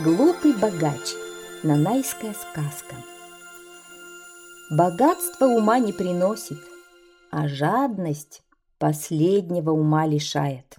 Глупый богач. Нанайская сказка. Богатство ума не приносит, а жадность последнего ума лишает.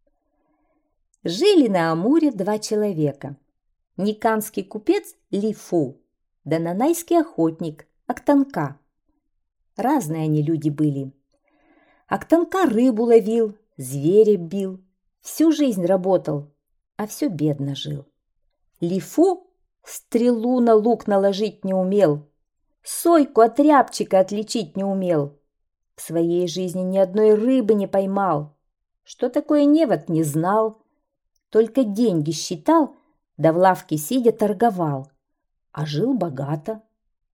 Жили на Амуре два человека. Никанский купец Лифу, да нанайский охотник Актанка. Разные они люди были. Актанка рыбу ловил, зверя бил, всю жизнь работал, а все бедно жил. Лифу стрелу на лук наложить не умел, сойку от рябчика отличить не умел, в своей жизни ни одной рыбы не поймал, что такое невод не знал, только деньги считал, да в лавке сидя торговал, а жил богато.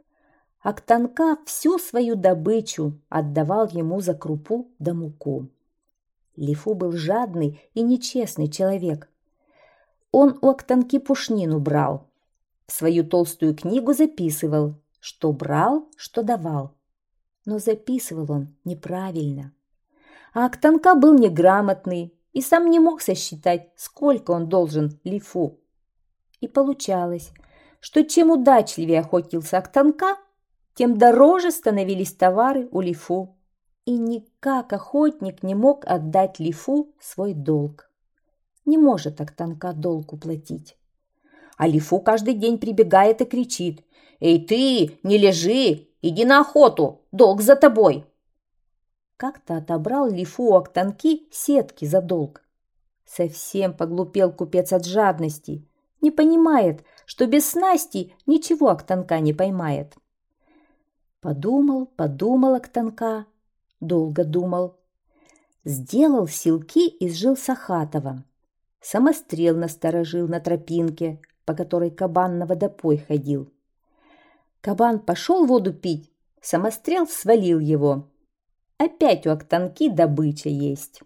Актанка всю свою добычу отдавал ему за крупу да муку. Лифу был жадный и нечестный человек. Он у Актанки пушнину брал, в свою толстую книгу записывал, что брал, что давал. Но записывал он неправильно. А Актанка был неграмотный и сам не мог сосчитать, сколько он должен Лифу. И получалось, что чем удачливее охотился Актанка, тем дороже становились товары у Лифу. И никак охотник не мог отдать Лифу свой долг. Не может Актанка долг уплатить. А Лифу каждый день прибегает и кричит: «Эй ты, не лежи, иди на охоту, долг за тобой!» Как-то отобрал Лифу у Актанки сетки за долг. Совсем поглупел купец от жадности, не понимает, что без снасти ничего Актанка не поймает. Подумал Актанка, долго думал. Сделал селки из жил Сахатова. Самострел насторожил на тропинке, по которой кабан на водопой ходил. Кабан пошел воду пить, самострел свалил его. Опять у Актанки добыча есть.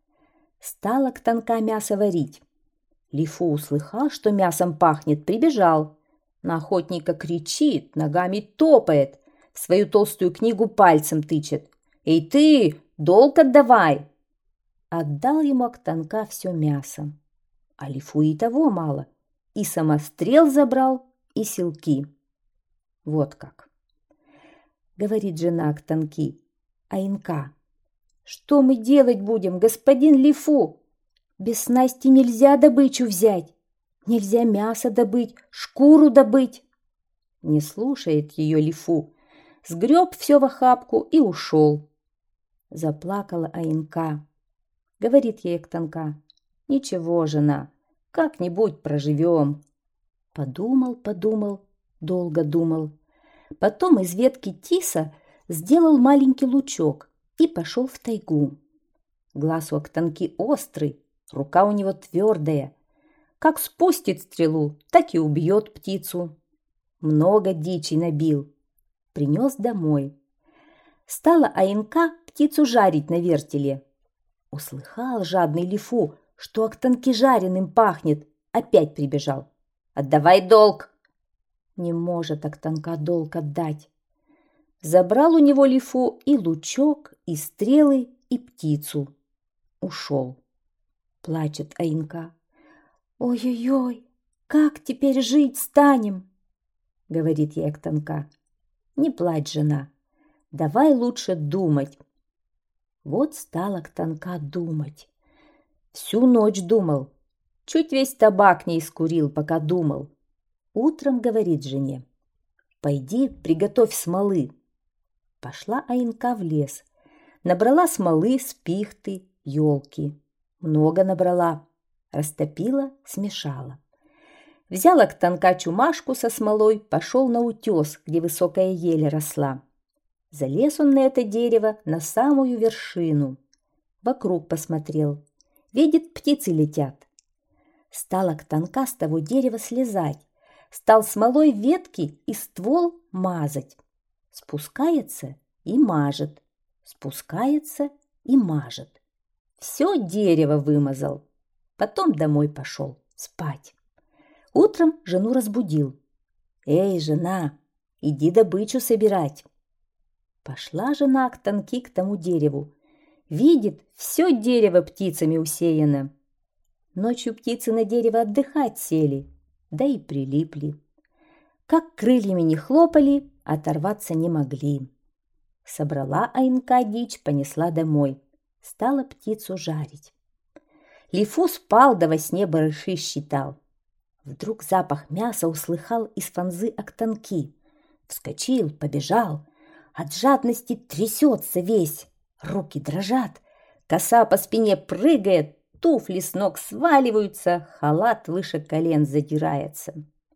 Стал Актанка мясо варить. Лифу услыхал, что мясом пахнет, прибежал. На охотника кричит, ногами топает, в свою толстую книгу пальцем тычет. «Эй ты, долг отдавай!» Отдал ему Актанка все мясо. А Лифу и того мало. И самострел забрал, и селки. Вот как. Говорит жена Актанки: «Аинка, что мы делать будем, господин Лифу? Без снасти нельзя добычу взять. Нельзя мясо добыть, шкуру добыть». Не слушает ее Лифу. Сгреб все в охапку и ушел. Заплакала Аинка. Говорит ей Актанка: «Ничего, жена, как-нибудь проживем». Подумал, долго думал. Потом из ветки тиса сделал маленький лучок и пошел в тайгу. Глаз у Актанки острый, рука у него твердая. Как спустит стрелу, так и убьет птицу. Много дичи набил. Принес домой. Стала Аинка птицу жарить на вертеле. Услыхал жадный Лифу, что Актанки жареным пахнет, опять прибежал. «Отдавай долг!» Не может Актанка долг отдать. Забрал у него Лифу и лучок, и стрелы, и птицу. Ушел. Плачет Аинка. «Ой-ой-ой, как теперь жить станем?» Говорит ей Актанка: «Не плачь, жена, давай лучше думать». Вот стала Актанка думать. Всю ночь думал, чуть весь табак не искурил, пока думал. Утром говорит жене: «Пойди, приготовь смолы». Пошла Аинка в лес, набрала смолы с пихты, елки. Много набрала, растопила, смешала. Взял Актанка чумашку со смолой, пошел на утес, где высокая ель росла. Залез он на это дерево, на самую вершину. Вокруг посмотрел. Видит, птицы летят. Стал Актанка с того дерева слезать. Стал смолой ветки и ствол мазать. Спускается и мажет. Спускается и мажет. Все дерево вымазал. Потом домой пошел спать. Утром жену разбудил. «Эй, жена, иди добычу собирать». Пошла жена Актанки к тому дереву. Видит, все дерево птицами усеяно. Ночью птицы на дерево отдыхать сели. да и прилипли. Как крыльями не хлопали, оторваться не могли. Собрала Аинка дичь, понесла домой. Стала птицу жарить. Лифу спал, да во сне барыши считал. Вдруг запах мяса услыхал из фанзы Актанки. Вскочил, побежал. От жадности трясется весь. Руки дрожат. Коса по спине прыгает, туфли с ног сваливаются, халат выше колен задирается.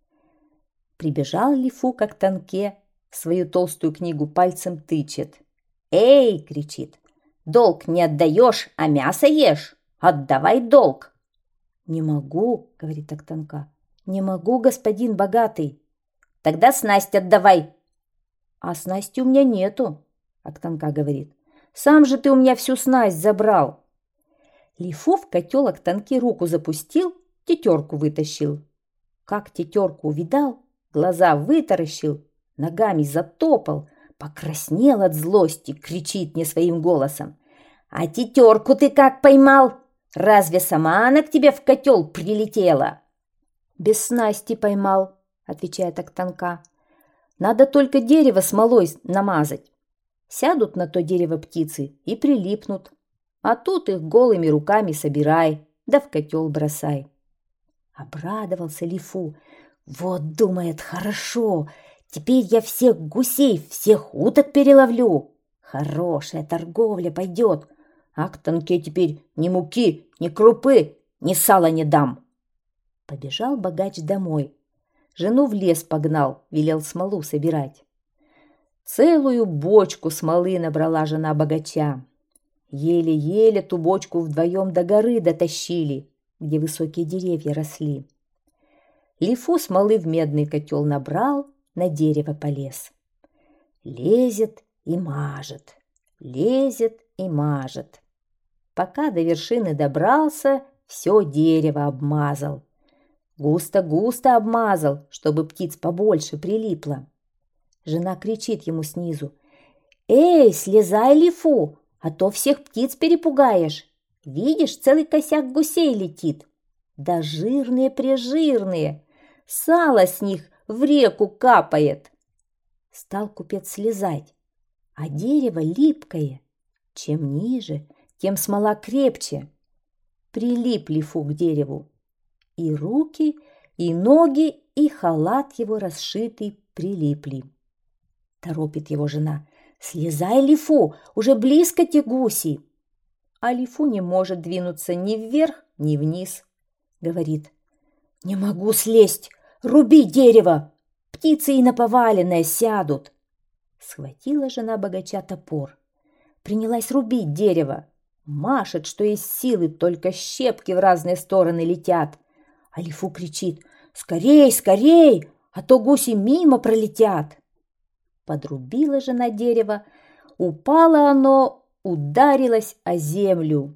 Прибежал Лифу к Актанке, в свою толстую книгу пальцем тычет. «Эй!» — кричит. «Долг не отдаешь, а мясо ешь! Отдавай долг!» «Не могу!» — говорит Актанка. «Не могу, господин богатый!» «Тогда снасть отдавай!» «А снасти у меня нету!» — Актанка говорит. «Сам же ты у меня всю снасть забрал!» Лифу в котел Актанки руку запустил, тетерку вытащил. Как тетерку увидал, глаза вытаращил, ногами затопал, покраснел от злости, кричит не своим голосом. «А тетерку ты как поймал? Разве сама она к тебе в котел прилетела?» «Без снасти поймал», — отвечает Актанка. «Надо только дерево смолой намазать. Сядут на то дерево птицы и прилипнут. А тут их голыми руками собирай, да в котел бросай». Обрадовался Лифу. «Вот, думает, хорошо, теперь я всех гусей, всех уток переловлю. Хорошая торговля пойдет. А к Актанке теперь ни муки, ни крупы, ни сала не дам». Побежал богач домой. Жену в лес погнал, велел смолу собирать. Целую бочку смолы набрала жена богача. Еле-еле ту бочку вдвоем до горы дотащили, где высокие деревья росли. Лифу смолы в медный котел набрал, на дерево полез. Лезет и мажет, лезет и мажет. Пока до вершины добрался, все дерево обмазал. Густо-густо обмазал, чтобы птиц побольше прилипло. Жена кричит ему снизу. «Эй, слезай, Лифу, а то всех птиц перепугаешь. Видишь, целый косяк гусей летит. Да жирные-прежирные, сало с них в реку капает». Стал купец слезать, а дерево липкое. Чем ниже, тем смола крепче. Прилип Лифу к дереву. И руки, и ноги, и халат его расшитый прилипли. Торопит его жена. «Слезай, Лифу, уже близко те гуси!» А Лифу не может двинуться ни вверх, ни вниз. Говорит: «Не могу слезть, руби дерево, птицы и на поваленное сядут». Схватила жена богача топор, принялась рубить дерево. Машет, что есть силы, только щепки в разные стороны летят. А Лифу кричит: «Скорей, скорей, а то гуси мимо пролетят». Подрубила жена дерево, упало оно, ударилось о землю.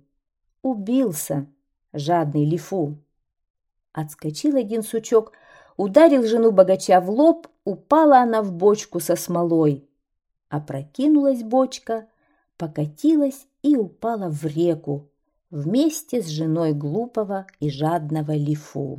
Убился жадный Лифу. Отскочил один сучок, ударил жену богача в лоб, упала она в бочку со смолой. Опрокинулась бочка, покатилась и упала в реку вместе с женой глупого и жадного Лифу.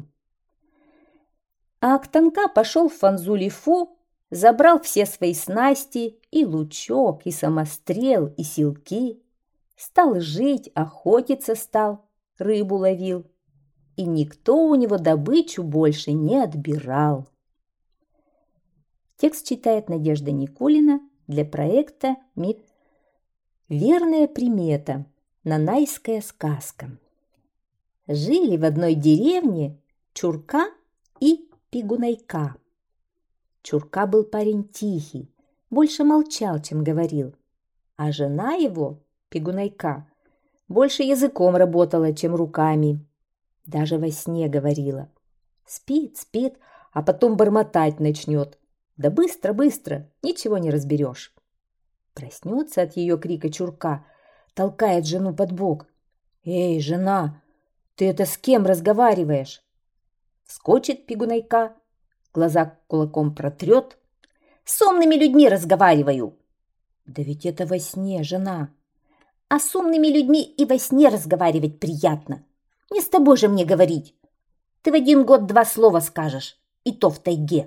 А Актанка пошел в фанзу Лифу, забрал все свои снасти, и лучок, и самострел, и силки. Стал жить, охотиться стал, рыбу ловил. И никто у него добычу больше не отбирал. Текст читает Надежда Никулина для проекта «Мир». Верная примета. Нанайская сказка. Жили в одной деревне Чурка и Пигунайка. Чурка был парень тихий, больше молчал, чем говорил. А жена его, Пигунайка, больше языком работала, чем руками. Даже во сне говорила. Спит, спит, а потом бормотать начнет. Да быстро-быстро, ничего не разберешь. Проснется от ее крика Чурка, толкает жену под бок. «Эй, жена, ты это с кем разговариваешь?» Вскочит Пигунайка, глаза кулаком протрет. «С умными людьми разговариваю». «Да ведь это во сне, жена». «А с умными людьми и во сне разговаривать приятно. Не с тобой же мне говорить». Ты в 1 год 2 слова скажешь, и то в тайге.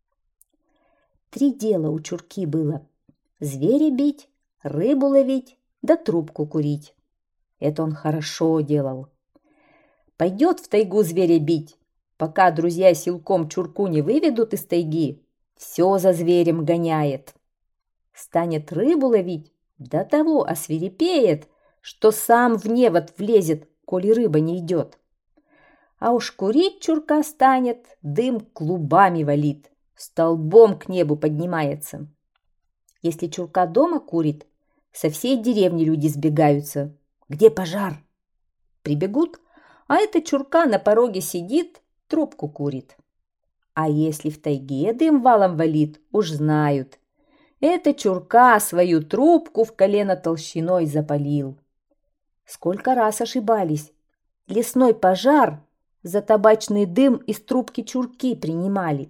3 дела у Чурки было: зверя бить, рыбу ловить, да трубку курить. Это он хорошо делал. Пойдет в тайгу зверя бить, пока друзья силком Чурку не выведут из тайги, все за зверем гоняет. Станет рыбу ловить, до того освирепеет, что сам в невод влезет, коли рыба не идет. А уж курить Чурка станет, дым клубами валит, столбом к небу поднимается. Если Чурка дома курит, со всей деревни люди сбегаются. Где пожар? Прибегут, а эта Чурка на пороге сидит, трубку курит. А если в тайге дым валом валит, уж знают. Это Чурка свою трубку в колено толщиной запалил. Сколько раз ошибались. Лесной пожар за табачный дым из трубки Чурки принимали.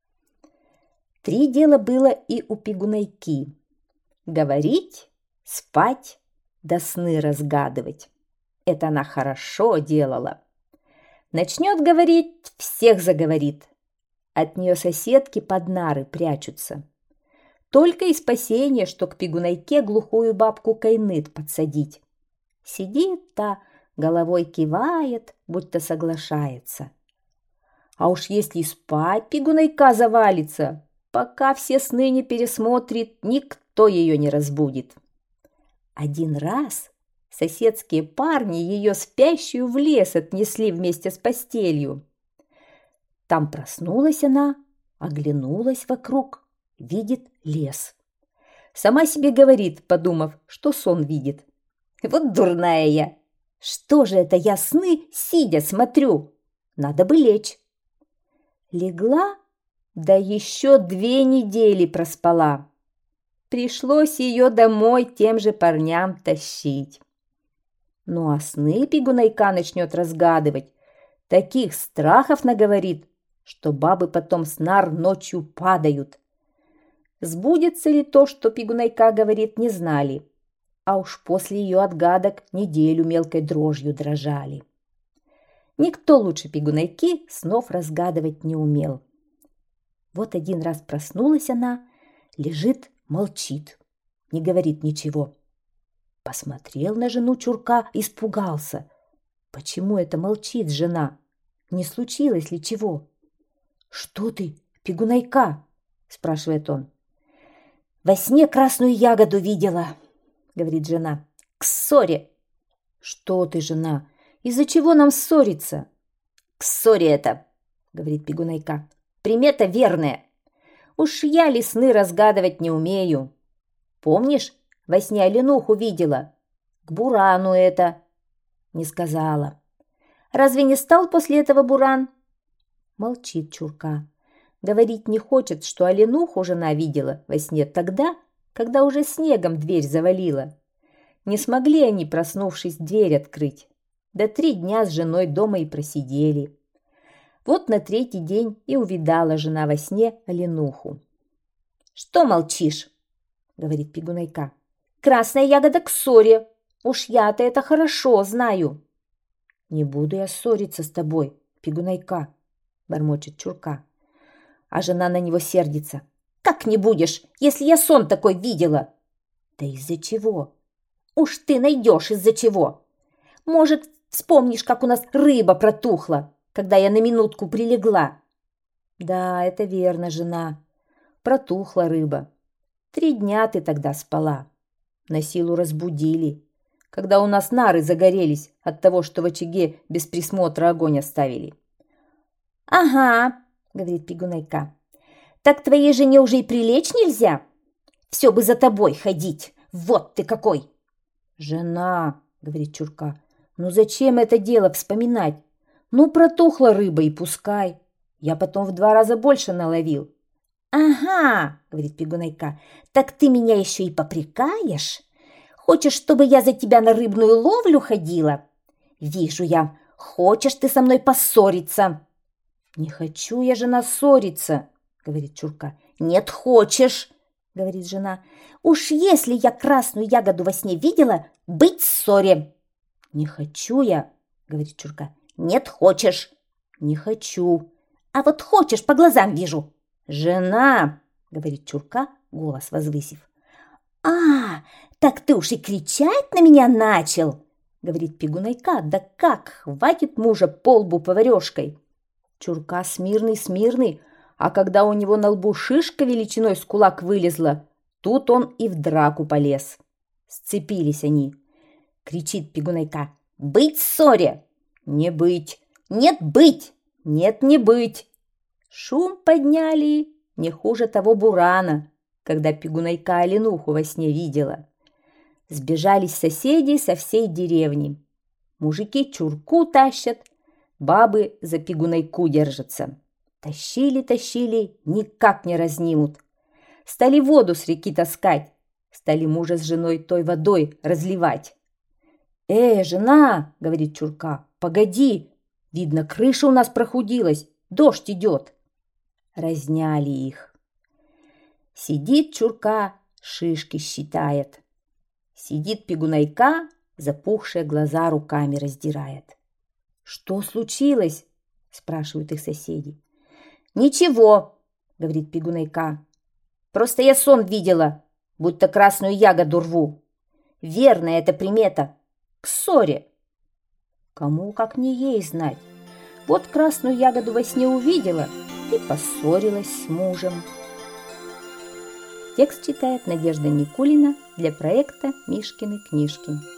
3 дела было и у Пигунайки: говорить, спать, да сны разгадывать. Это она хорошо делала. Начнет говорить, всех заговорит. От нее соседки под нары прячутся. Только и спасение, что к Пигунайке глухую бабку Кайнет подсадить. Сидит та, головой кивает, будто соглашается. А уж если спать Пигунайка завалится, пока все сны не пересмотрит, никто ее не разбудит. 1 раз соседские парни ее спящую в лес отнесли вместе с постелью. Там проснулась она, оглянулась вокруг, видит лес. Сама себе говорит, подумав, что сон видит: вот дурная я! Что же это я сны сидя смотрю? Надо бы лечь. Легла, да еще 2 недели проспала. Пришлось ее домой тем же парням тащить. Ну а сны Пигунайка начнет разгадывать, таких страхов наговорит, что бабы потом с нар ночью падают. Сбудется ли то, что Пигунайка говорит, не знали, а уж после ее отгадок неделю мелкой дрожью дрожали. Никто лучше Пигунайки снов разгадывать не умел. Вот 1 раз проснулась она, лежит, молчит, не говорит ничего. Посмотрел на жену Чурка, испугался. Почему это молчит жена? Не случилось ли чего? «Что ты, Пигунайка?» – спрашивает он. «Во сне красную ягоду видела», – говорит жена. «К ссоре». «Что ты, жена? Из-за чего нам ссориться?» «К ссоре это», – говорит Пигунайка. «Примета верная. Уж я ли сны разгадывать не умею. Помнишь, во сне оленуху видела? К бурану это». Не сказала. «Разве не стал после этого буран?» Молчит Чурка. Говорить не хочет, что оленуху жена видела во сне тогда, когда уже снегом дверь завалила. Не смогли они, проснувшись, дверь открыть. Да 3 дня с женой дома и просидели. Вот на 3-й день и увидала жена во сне оленуху. «Что молчишь?» – говорит Пигунайка. «Красная ягода к ссоре. Уж я-то это хорошо знаю». «Не буду я ссориться с тобой, Пигунайка», – бормочет Чурка. А жена на него сердится. «Как не будешь, если я сон такой видела?» «Да из-за чего?» «Уж ты найдешь из-за чего. Может, вспомнишь, как у нас рыба протухла, когда я на минутку прилегла?» «Да, это верно, жена. Протухла рыба. 3 дня ты тогда спала. На силу разбудили, когда у нас нары загорелись от того, что в очаге без присмотра огонь оставили». «Ага», — говорит Пигунайка. «Так твоей жене уже и прилечь нельзя? Все бы за тобой ходить. Вот ты какой!» «Жена», — говорит Чурка, — «ну зачем это дело вспоминать? Ну, протухла рыба и пускай. Я потом в 2 раза больше наловил». «Ага», — говорит Пигунайка, — «так ты меня еще и попрекаешь? Хочешь, чтобы я за тебя на рыбную ловлю ходила? Вижу я, хочешь ты со мной поссориться». «Не хочу я, жена, ссориться», — говорит Чурка. «Нет, хочешь», — говорит жена. «Уж если я красную ягоду во сне видела, быть ссоре». «Не хочу я», — говорит Чурка. «Нет, хочешь», — Не хочу. А вот хочешь, по глазам вижу. Жена, говорит Чурка, голос возвысив. А, так ты уж и кричать на меня начал, говорит Пигунайка. Да как, хватит мужа по лбу поварешкой. Чурка смирный, а когда у него на лбу шишка величиной с кулак вылезла, тут он и в драку полез. Сцепились они. Кричит Пигунайка. «Быть ссоре!» «Не быть!» «Нет, быть!» «Нет, не быть!» Шум подняли не хуже того бурана, когда Пигунайка оленуху во сне видела. Сбежались соседи со всей деревни. Мужики Чурку тащат, бабы за Пигунайку держатся. Тащили, никак не разнимут. Стали воду с реки таскать, стали мужа с женой той водой разливать. Жена, говорит Чурка, погоди, видно, крыша у нас прохудилась, дождь идет. Разняли их. Сидит Чурка, шишки считает. Сидит Пигунайка, запухшие глаза руками раздирает. Что случилось? Спрашивают их соседи. Ничего, говорит Пигунайка. Просто я сон видела, будто красную ягоду рву. Верная эта примета. К ссоре. Кому, как не ей, знать. Вот красную ягоду во сне увидела и поссорилась с мужем. Текст читает Надежда Никулина для проекта «Мишкины книжки».